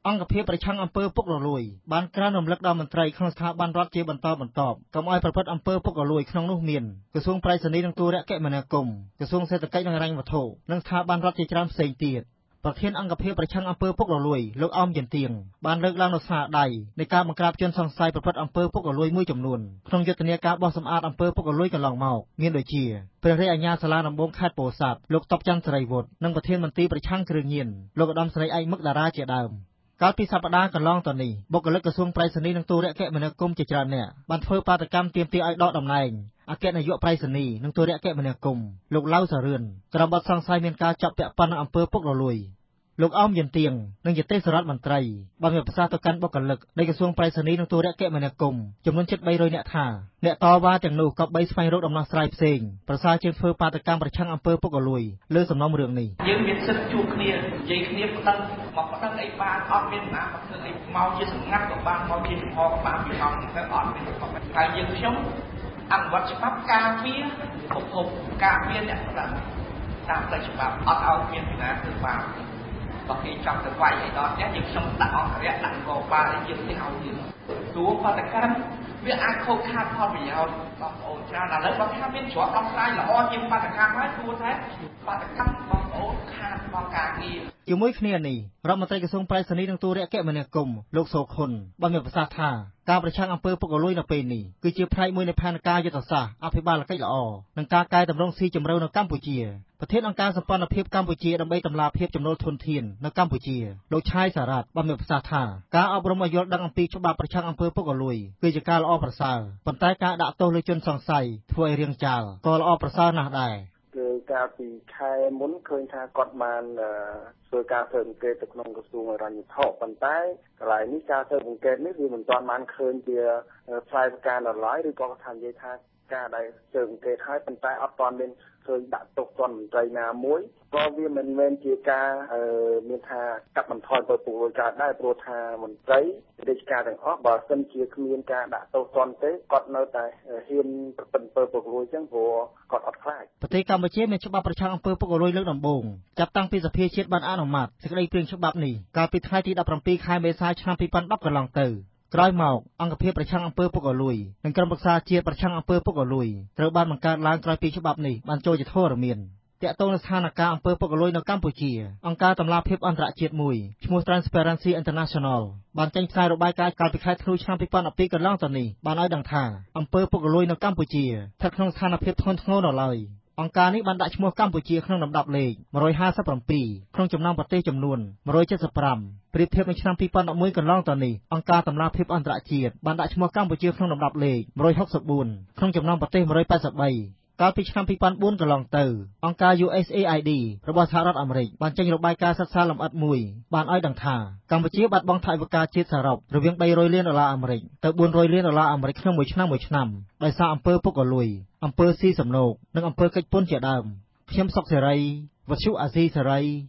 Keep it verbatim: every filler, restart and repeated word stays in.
អង្គភាពប្រឆាំងអំពើពុករលួយបានក្រានរំលឹកដល់មន្ត្រីក្នុងស្ថាប័នរដ្ឋជាបន្តបន្ទាប់កុំឲ្យប្រព្រឹត្តអំពើពុករលួយក្នុងនោះមានក្រសួងប្រៃសណីនិងទូរគមនាគមន៍ក្រសួងសេដ្ឋកិច្ចនិងហិរញ្ញវត្ថុនិងស្ថាប័នរដ្ឋជាច្រើនផ្សេងទៀតប្រធានអង្គភាពប្រឆាំងអំពើពុករលួយលោកអមយន្ទៀងបានលើកឡើងនូវស្នាដៃនៃការបង្ក្រាបជនសង្ស័យប្រព្រឹត្តអំពើពុករលួយមួយចំនួនក្នុងយុទ្ធនាការបោះសម្អាតអំពើពុករលួយកន្លងមកមានដូចជាព្រះរាជអាជ្ញាសាលាដំបងខេត្តពោធិ៍សាត់លោកតុបច័ន្ទសេរីវុឌ្ឍនិងប្រធានមន្ត្រីប្រឆាំងគ្រឿងញៀនលោកឧត្តមស្រីឯកមុកតារាជាដើមកាលពីសប្តាហ៍កន្លងទៅនេះបុគ្គលិកក្រសួងប្រៃសណីនិងទូរគមនាគមន៍ជាច្រើនអ្នកបានធ្វើបាតកម្មទាមទារឲ្យដកតំណែងអគ្គនាយកប្រៃសណីនិងទូរគមនាគមន៍លោកឡៅសារឿនក្រោមបទសង្ស័យមានការចាប់ពាក់ព័ន្ធនឹងអំពើពុករលួយលោកអមយន្ទៀងនិងយទេសរដ្ឋមន្ត្រីបានមានប្រសាសន៍ទៅកាន់បុគ្គលិកនៃក្រសួងប្រៃសណីនិងទូរគមនាគមន៍ចំនួនជិតបីរយនាក់ថាអ្នកតវ៉ាទាំងនោះក៏បីស្វែងរកដំណោះស្រាយផ្សេងប្រសើរជាងធ្វើបាតកម្មប្រឆាំងអំពើពុករលួយលើសំណុំរឿងនេះយើងមានសិទ្ធិជួបគ្នានិយាយគ្នាប្តឹងមកប្តឹងអីបានអត់មានណាមកធ្វើអីមកជាសម្ងាត់ក៏បានមកជាចំហក៏បានពីមកទៅអត់មានក៏បានហើយយើងខ្ញុំអនុវត្តច្បាប់ការពារប្រភពការពារអ្នកប្តឹងតាមផ្លូវច្បាប់អត់ឲ្យមានពីណាធ្វើបាបបើគេចង់ទៅវាយឲ្យដល់ផ្ទះយើងខ្ញុំដាក់អង្គរៈដាក់កោបាលឲ្យយើងនេះឲ្យយើងទោះបាតកម្មវាអាចខូចខាតផលប្រយោជន៍បងប្អូនច្រើនឥឡូវបើថាមានច្រកដោះស្រាយល្អជាងបាតកម្មហើយគួរតែបាតកម្មបងប្អូនខាតផលការងារជាមួយគ្នានេះរដ្ឋមន្ត្រីក្រសួងប្រៃសណីនិងទូរគមនាគមន៍លោកសូខុនបានមានប្រសាសន៍ថាការប្រឆាំងអំពើពុករលួយនៅពេលនេះគឺជាផ្នែកមួយនៃផែនការយុទ្ធសាស្ត្រអភិបាលកិច្ចល្អនិងការកែតម្រង់ស៊ីជម្រៅនៅកម្ពុជាប្រធានអង្គការសម្ព័ន្ធភាពកម្ពុជាដើម្បីតម្លាភាពចំណូលធនធាននៅកម្ពុជាលោកឆាយសារ៉ាត់បានមានប្រសាសន៍ថាការអប់រំឲ្យយល់ដឹងអំពីច្បាប់ប្រឆាំងអំពើពុករលួយគឺជាការល្អប្រសើរប៉ុន្តែការដាក់ទោសលើជនសង្ស័យធ្វើឲ្យរាងចាលក៏ល្អប្រសើរណាស់ដែរគឺកាលពីខែមុនឃើញថាគាត់បានធ្វើការស៊ើបអង្កេតទៅក្នុងក្រសួងហិរញ្ញវត្ថុប៉ុន្តែកន្លែងនេះការស៊ើបអង្កេតនេះវាមិនទាន់បានឃើញជាផ្លែផ្កានៅឡើយឬក៏ថានិយាយថាការដែលស៊ើបអង្កេតហើយប៉ុន្តែអត់ទាន់មានឃើញដាក់ទោសទណ្ឌមន្ត្រីណាមួយក៏វាមិនមែនជាការមានថាកាត់បន្ថយអំពើពុករលួយកើតដែរព្រោះថាមន្ត្រីរាជការទាំងអស់បើសិនជាគ្មានការដាក់ទោសទណ្ឌទេគាត់នៅតែហ៊ានប្រព្រឹត្តអំពើពុករលួយចឹងព្រោះគាត់អត់ខ្លាចប្រទេសកម្ពុជាមានច្បាប់ប្រឆាំងអំពើពុករលួយលើកដំបូងចាប់តាំងពីសភាជាតិបានអនុម័តសេចក្តីព្រាងច្បាប់នេះកាលពីថ្ងៃទីដប់ប្រាំពីរខែមេសាឆ្នាំពីរពាន់ដប់កន្លងទៅក្រោយមកអង្គភាពប្រឆាំងអំពើពុករលួយនិងក្រុមប្រឹក្សាជាតិប្រឆាំងអំពើពុករលួយត្រូវបានបង្កើតឡើងក្រោយពីច្បាប់នេះបានចូលជាធរមានទាក់ទងនឹងស្ថានភាពអំពើពុករលួយនៅកម្ពុជាអង្គការតម្លាភាពអន្តរជាតិមួយឈ្មោះ Transparency International បានចេញផ្សាយរបាយការណ៍កាលពីខែធ្នូឆ្នាំពីរពាន់ដប់ពីរកន្លងទៅនេះបានឲ្យដឹងថាអំពើពុករលួយនៅកម្ពុជាស្ថិតក្នុងស្ថានភាពធ្ងន់ធ្ងរនៅឡើយអង្គការនេះបានដាក់ឈ្មោះកម្ពុជាក្នុងលំដាប់លេខមួយរយហាសិបប្រាំពីរក្នុងចំណោមប្រទេសចំនួនមួយរយចិតសិបប្រាំប្រៀបធៀបនឹងឆ្នាំពីរពាន់ដប់មួយកន្លងទៅនេះអង្គការតម្លាភាពអន្តរជាតិបានដាក់ឈ្មោះកម្ពុជាក្នុងលំដាប់លេខមួយរយហុកសិបបួនក្នុងចំណោមប្រទេសមួយរយប៉ែតសិបបីកាលពីឆ្នាំពីរពាន់បួនកន្លងទៅអង្គការ U S A I D របស់សហរដ្ឋអាមេរិកបានចេញរបាយការណ៍សិក្សាលម្អិតមួយបានឲ្យដឹងថាកម្ពុជាបាត់បង់ថវិកាជាតិសរុបរវាងបីរយលានដុល្លារអាមេរិកទៅបួនរយលានដុល្លារអាមេរិកក្នុងមួយឆ្នាំមួយឆ្នាំដោយសារអំពើពុករលួយអំពើស៊ីសំណូកនិងអំពើកិច្ចពន្ធជាដើមខ្ញុំសុកសេរីវត្ថុអាស៊ីសេរី